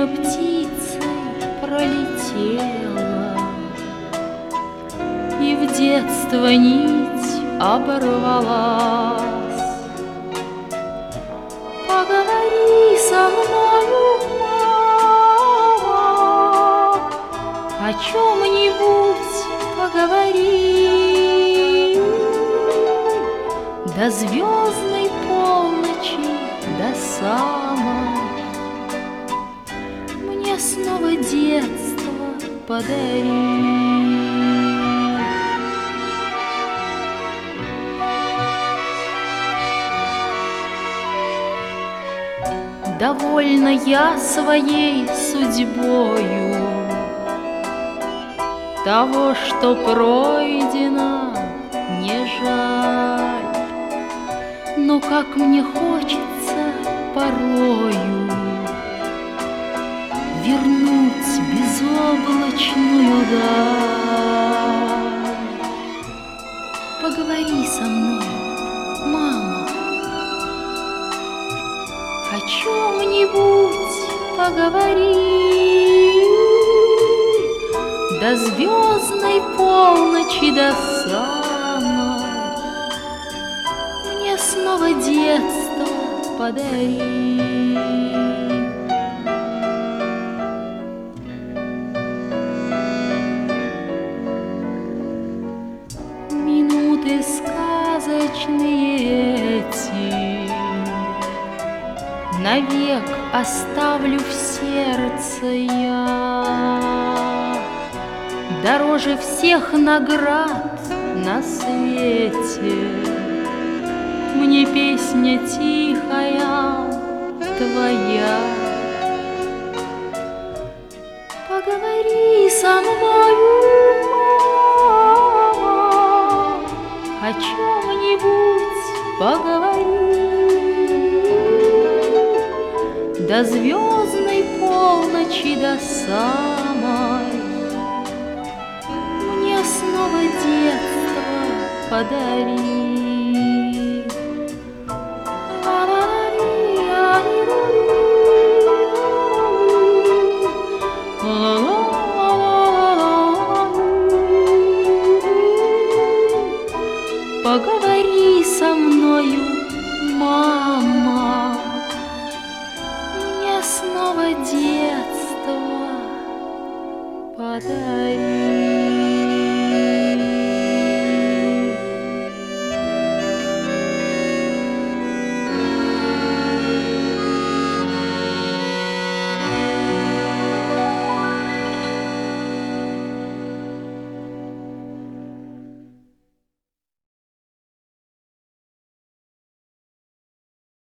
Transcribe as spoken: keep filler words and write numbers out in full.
будто птицей пролетела, и в детство нить оборвалась. Поговори со мною, мама, о чем-нибудь поговори. До звездной полночи, до самой, мне снова детство подари. Довольна я своей судьбою, того, что пройдено, не жаль. Но как мне хочется порою вернуть безоблачную даль. Поговори со мной, мама, о чем-нибудь поговори. До звездной полночи, до самой, мне снова детство подари. Минуты сказочные эти навек оставлю в сердце я. Дороже всех наград на свете мне песня тихая твоя. Поговори со мною, мама, о чем-нибудь поговори. До звездной полночи, до самой, мне снова детство подари. Поговори со мною, мама, мне снова детство подари.